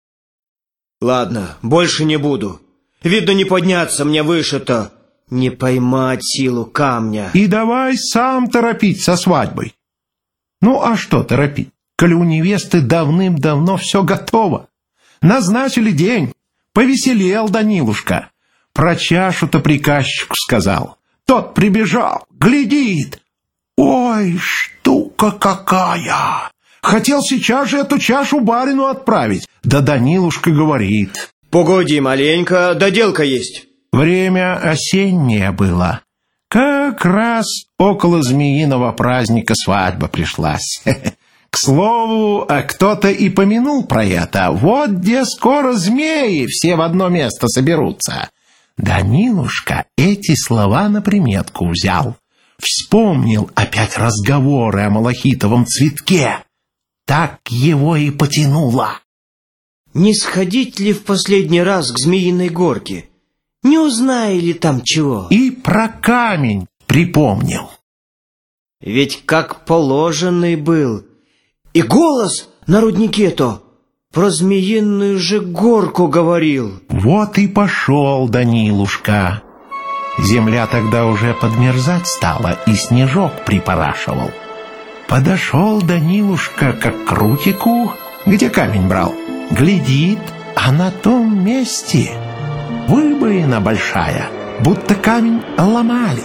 Ладно, больше не буду. Видно, не подняться мне выше-то, не поймать силу камня. И давай сам торопить со свадьбой. Ну а что торопить, коли у невесты давным-давно все готово? Назначили день, повеселел Данилушка. Про чашу-то приказчику сказал. Тот прибежал, глядит. Ой, штука какая! Хотел сейчас же эту чашу барину отправить. Да Данилушка говорит: погоди маленько, доделка есть. Время осеннее было. Как раз около змеиного праздника свадьба пришлась. К слову, кто-то и помянул про это. Вот где скоро змеи все в одно место соберутся. Данилушка эти слова на приметку взял. Вспомнил опять разговоры о малахитовом цветке. Так его и потянуло. Не сходить ли в последний раз к Змеиной горке? Не узнали ли там чего? И про камень припомнил. Ведь как положенный был. И голос на руднике-то про Змеиную же горку говорил. Вот и пошел Данилушка. Земля тогда уже подмерзать стала, и снежок припорашивал. Подошел Данилушка как к рутику, где камень брал. Глядит, а на том месте выбоина большая, будто камень ломали.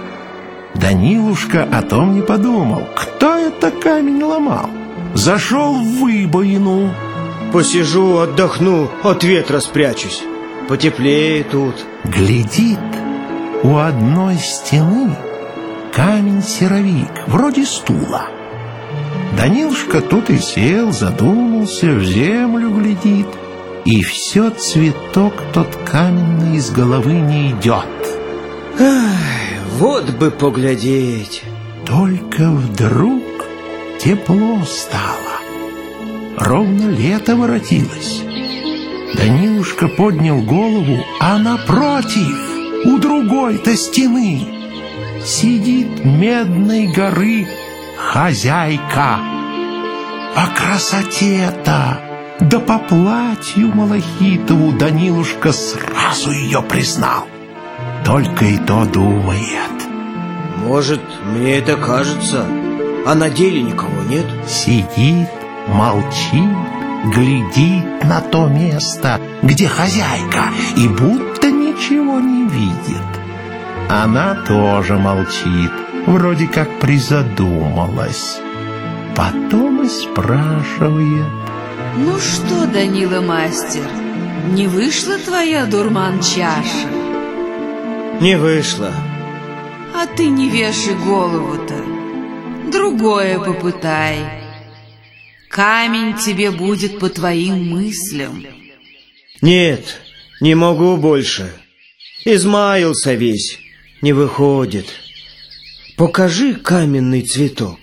Данилушка о том не подумал, кто это камень ломал. Зашел в выбоину. Посижу, отдохну, от ветра спрячусь. Потеплее тут. Глядит, у одной стены камень-серовик, вроде стула. Данилушка тут и сел, задумался, в землю глядит. и все цветок тот каменный из головы не идет. Ай, вот бы поглядеть. Только вдруг тепло стало. Ровно лето воротилось. Данилушка поднял голову, а напротив, у другой-то стены, сидит Медной горы хозяйка. По красоте-то, да по платью малахитову Данилушка сразу ее признал. Только и то думает. Может, мне это кажется, а на деле никого нет? Сидит, молчит, глядит на то место, где хозяйка, и будто ничего не видит. Она тоже молчит, вроде как призадумалась. Потом и спрашивает. Ну что, Данила мастер, не вышла твоя дурман-чаша? Не вышла. А ты не вешай голову-то, другое попытай. Камень тебе будет по твоим мыслям. Нет, не могу больше. Измаялся весь, не выходит. Покажи каменный цветок.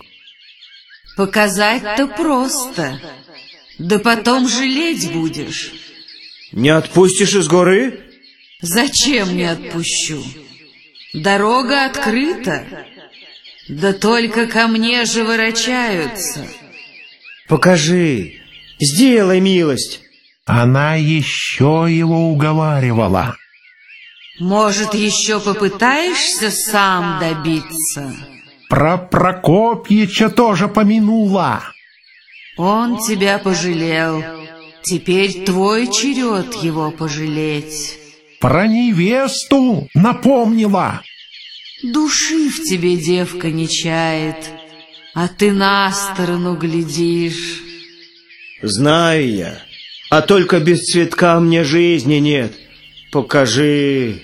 Показать-то просто, да потом жалеть будешь. Не отпустишь из горы? Зачем не отпущу? Дорога открыта, да только ко мне же ворочаются. Покажи, сделай милость. Она еще его уговаривала. Может, еще попытаешься сам добиться? Про Прокопьича тоже помянула. Он тебя пожалел, теперь твой черед его пожалеть. Про невесту напомнила. Души в тебе девка не чает, а ты на сторону глядишь. Знаю я, а только без цветка мне жизни нет. Покажи.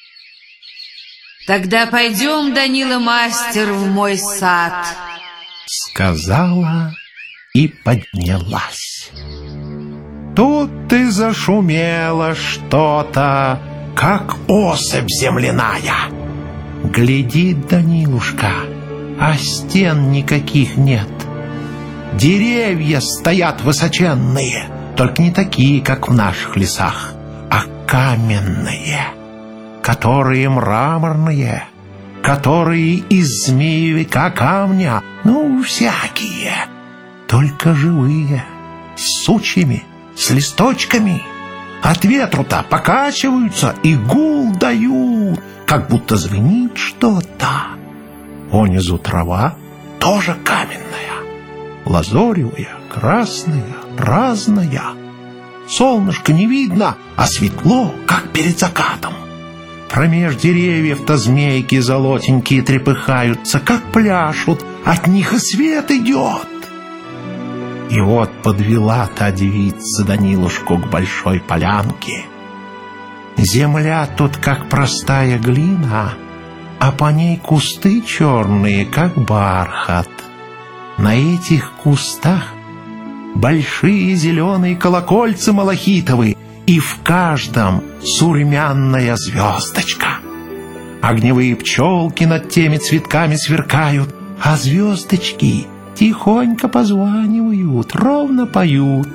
Тогда пойдем, Данила мастер, в мой сад. Сказала и поднялась. Тут и зашумело что-то, как особь земляная. Глядит Данилушка, а стен никаких нет. Деревья стоят высоченные, только не такие, как в наших лесах, а каменные, которые мраморные, которые из змеевика камня, ну, всякие, только живые, с сучьями, с листочками. От ветру-то покачиваются и гул дают, как будто звенит что-то. Понизу трава тоже каменная, лазоревая, красная, разная. Солнышко не видно, а светло, как перед закатом. Промеж деревьев-то змейки золотенькие трепыхаются, как пляшут, от них и свет идет. И вот подвела та девица Данилушку к большой полянке. Земля тут как простая глина, а по ней кусты черные, как бархат. На этих кустах большие зеленые колокольцы малахитовые, и в каждом сурьмянная звездочка. Огневые пчелки над теми цветками сверкают, а звездочки тихонько позванивают, ровно поют.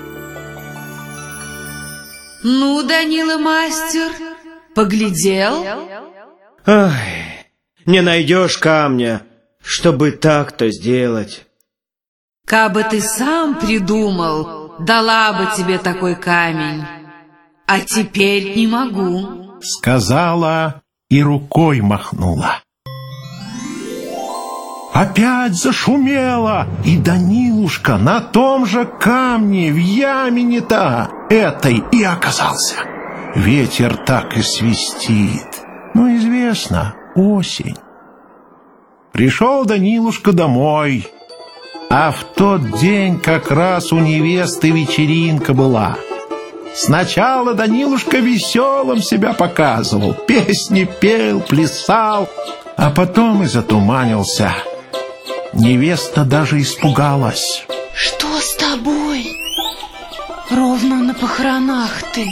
Ну, Данила мастер, поглядел? Ай, не найдешь камня, чтобы так-то сделать. Кабы ты сам придумал, дала бы тебе такой камень. А теперь не могу. Сказала и рукой махнула. Опять зашумело, и Данилушка на том же камне в ямине-то этой и оказался. Ветер так и свистит. Ну, известно, осень. Пришел Данилушка домой, а в тот день как раз у невесты вечеринка была. Сначала Данилушка веселым себя показывал, песни пел, плясал, а потом и затуманился. Невеста даже испугалась. Что с тобой? Ровно на похоронах ты.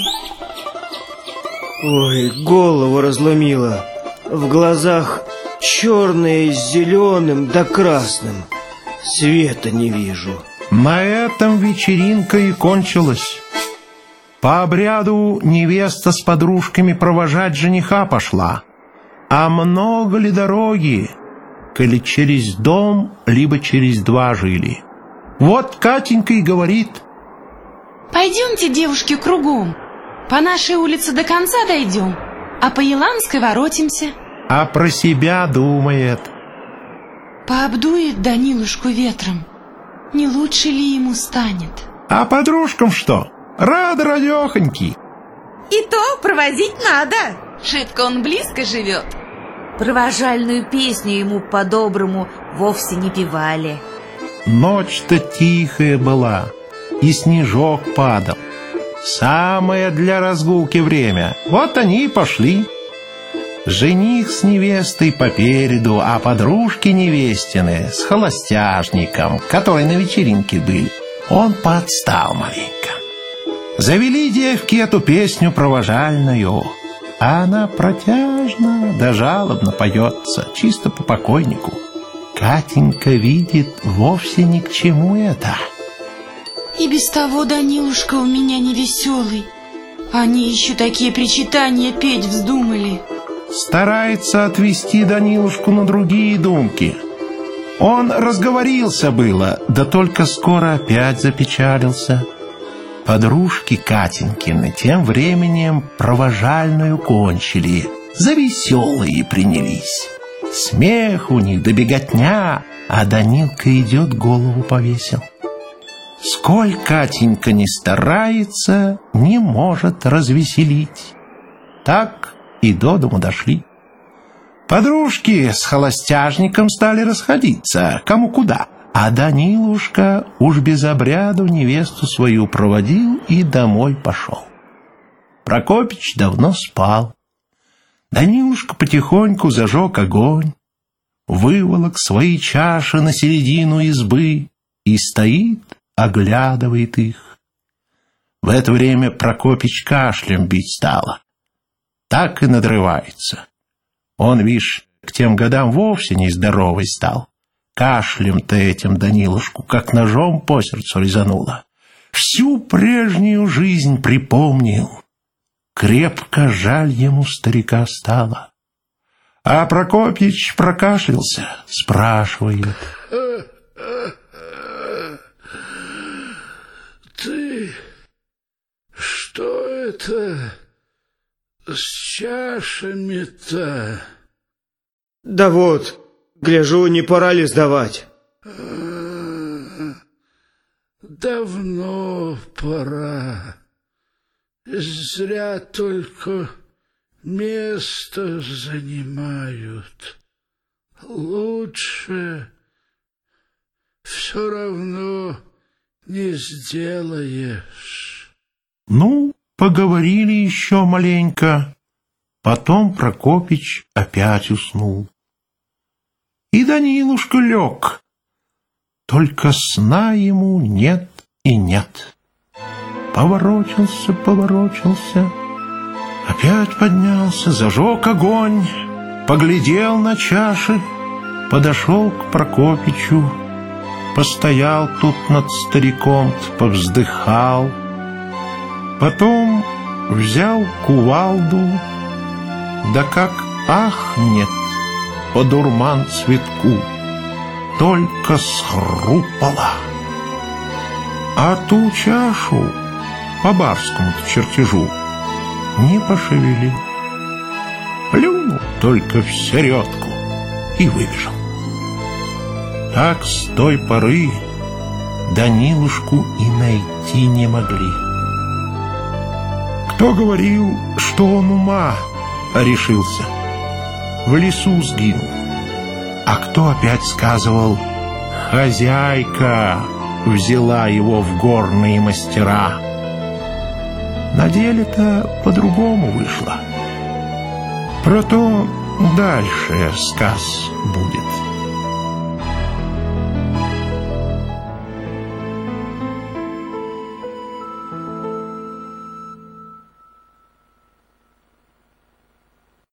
Ой, голову разломило. В глазах черное с зеленым да красным. Света не вижу. На этом вечеринка и кончилась. По обряду невеста с подружками провожать жениха пошла. А много ли дороги, коли через дом, либо через два жили? Вот Катенька и говорит: пойдемте, девушки, кругом. По нашей улице до конца дойдем, а по Еланской воротимся. А про себя думает: пообдует Данилушку ветром, не лучше ли ему станет? А подружкам что? Рады радехоньки. И то проводить надо. Шибко он близко живет. Провожальную песню ему по-доброму вовсе не певали. Ночь-то тихая была, и снежок падал. Самое для разгулки время. Вот они и пошли. Жених с невестой попереду, а подружки невестины с холостяжником, которые на вечеринке были, он поотстал маленько. Завели девки эту песню провожальную, а она протяжно да жалобно поется, чисто по покойнику. Катенька видит, вовсе ни к чему это. И без того Данилушка у меня невеселый. Они еще такие причитания петь вздумали. Старается отвести Данилушку на другие думки. Он разговорился было, да только скоро опять запечалился. Подружки Катенькины тем временем провожальную кончили, за веселые принялись. Смех у них да беготня, а Данилка идет, голову повесил. Сколь Катенька не старается, не может развеселить. Так и до дому дошли. Подружки с холостяжником стали расходиться, кому куда, а Данилушка уж без обряду невесту свою проводил и домой пошел. Прокопич давно спал. Данилушка потихоньку зажег огонь, выволок свои чаши на середину избы и стоит, оглядывает их. В это время Прокопич кашлем бить стало. Так и надрывается. Он, вишь, к тем годам вовсе нездоровый стал. Кашлем-то этим Данилушку как ножом по сердцу резануло. Всю прежнюю жизнь припомнил. Крепко жаль ему старика стало. А Прокопич прокашлялся, спрашивает: ты что это с чашами-то? Да вот, гляжу, не пора ли сдавать? Давно пора. Зря только место занимают. Лучше все равно не сделаешь. Ну, поговорили еще маленько. Потом Прокопич опять уснул. И Данилушка лег. Только сна ему нет и нет. Поворочился, поворочился, опять поднялся, зажег огонь, поглядел на чаши, подошел к Прокопичу, постоял тут над стариком, повздыхал, потом взял кувалду, да как ахнет по дурман цветку, только схрупала, а ту чашу по барскому-то чертежу не пошевелил. Плюнул только в середку и выбежал. Так с той поры Данилушку и найти не могли. Кто говорил, что он ума решился, в лесу сгинул, а кто опять сказывал: хозяйка взяла его в горные мастера. На деле-то по-другому вышло. Про то дальше сказ будет.